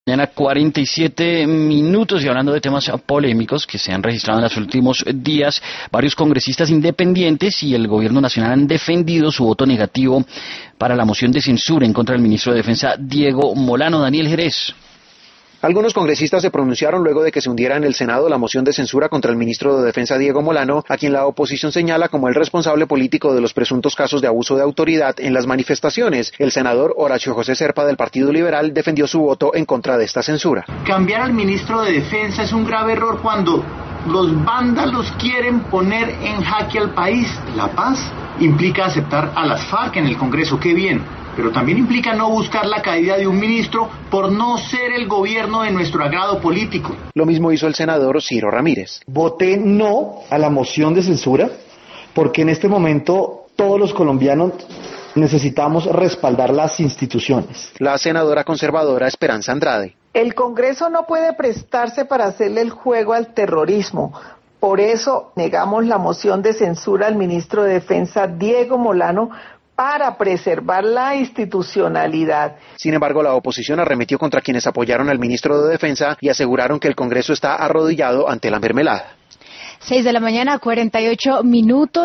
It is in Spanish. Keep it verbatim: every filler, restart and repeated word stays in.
Mañana cuarenta y siete minutos y hablando de temas polémicos que se han registrado en los últimos días, varios congresistas independientes y el gobierno nacional han defendido su voto negativo para la moción de censura en contra del ministro de Defensa Diego Molano. Daniel Jerez. Algunos congresistas se pronunciaron luego de que se hundiera en el Senado la moción de censura contra el ministro de Defensa Diego Molano, a quien la oposición señala como el responsable político de los presuntos casos de abuso de autoridad en las manifestaciones. El senador Horacio José Zerpa del Partido Liberal defendió su voto en contra de esta censura. Cambiar al ministro de Defensa es un grave error cuando los vándalos quieren poner en jaque al país. La paz implica aceptar a las FARC en el Congreso, qué bien. Pero también implica no buscar la caída de un ministro por no ser el gobierno de nuestro agrado político. Lo mismo hizo el senador Ciro Ramírez. Voté no a la moción de censura porque en este momento todos los colombianos necesitamos respaldar las instituciones. La senadora conservadora Esperanza Andrade. El Congreso no puede prestarse para hacerle el juego al terrorismo. Por eso negamos la moción de censura al ministro de Defensa Diego Molano para preservar la institucionalidad. Sin embargo, la oposición arremetió contra quienes apoyaron al ministro de Defensa y aseguraron que el Congreso está arrodillado ante la mermelada. Seis de la mañana, cuarenta y ocho minutos.